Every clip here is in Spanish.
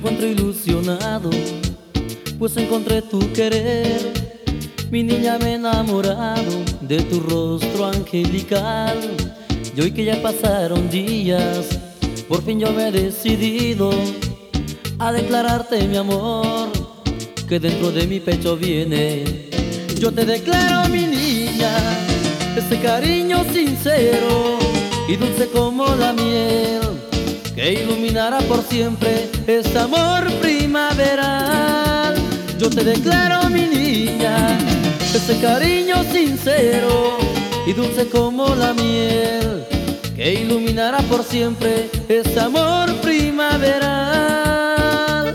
encuentro ilusionado, pues encontré tu querer. Mi niña, me he enamorado de tu rostro angelical. Y hoy que ya pasaron días, por fin yo me he decidido a declararte mi amor, que dentro de mi pecho viene. Yo te declaro, mi niña, este cariño sincero y dulce como la miel, que iluminará por siempre este amor primaveral. Yo te declaro, mi niña, este cariño sincero y dulce como la miel, que iluminará por siempre este amor primaveral.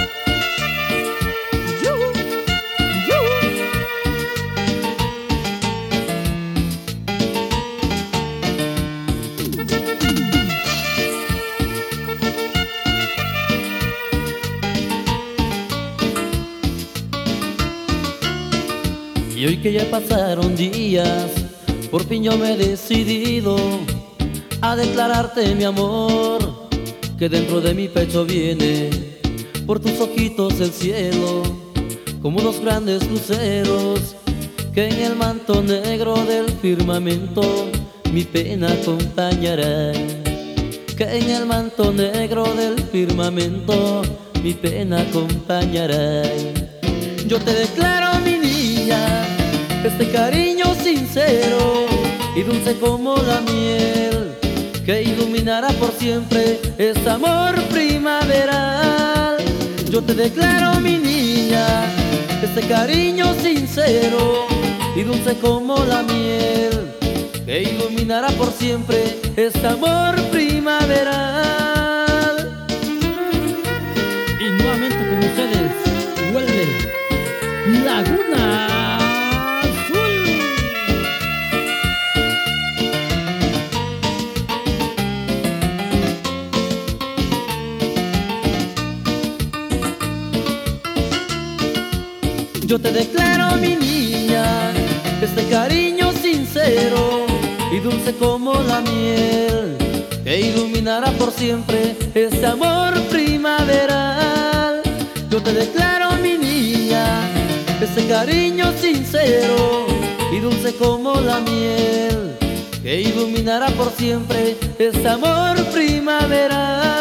Y hoy que ya pasaron días, por fin yo me he decidido a declararte mi amor, que dentro de mi pecho viene. Por tus ojitos el cielo, como unos grandes luceros, que en el manto negro del firmamento mi pena acompañará. Que en el manto negro del firmamento mi pena acompañará. Yo te declaro, mi niña, este cariño sincero y dulce como la miel, que iluminará por siempre este amor primaveral. Yo te declaro, mi niña, este cariño sincero y dulce como la miel, que iluminará por siempre este amor primaveral. Y nuevamente con ustedes vuelve Laguna Azul. Yo te declaro, mi niña, este cariño sincero y dulce como la miel, que iluminará por siempre este amor primaveral. Yo te declaro, mi niña, este cariño sincero y dulce como la miel, que iluminará por siempre este amor primaveral.